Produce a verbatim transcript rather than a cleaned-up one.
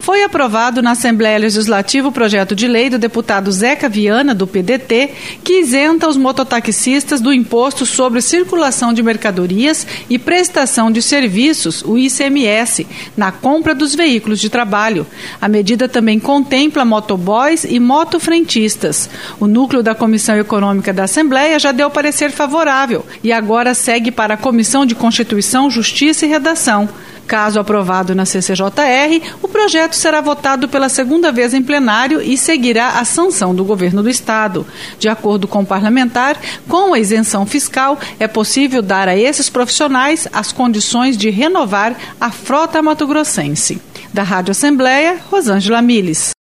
Foi aprovado na Assembleia Legislativa o projeto de lei do deputado Zeca Viana, do P D T, que isenta os mototaxistas do Imposto sobre Circulação de Mercadorias e Prestação de Serviços, o I C M S, na compra dos veículos de trabalho. A medida também contempla motoboys e motofrentistas. O núcleo da Comissão Econômica da Assembleia já deu parecer favorável e agora segue para a Comissão de Constituição, Justiça e Redação. Caso aprovado na C C J R, o projeto será votado pela segunda vez em plenário e seguirá a sanção do governo do Estado. De acordo com o parlamentar, com a isenção fiscal, é possível dar a esses profissionais as condições de renovar a frota mato-grossense. Da Rádio Assembleia, Rosângela Miles.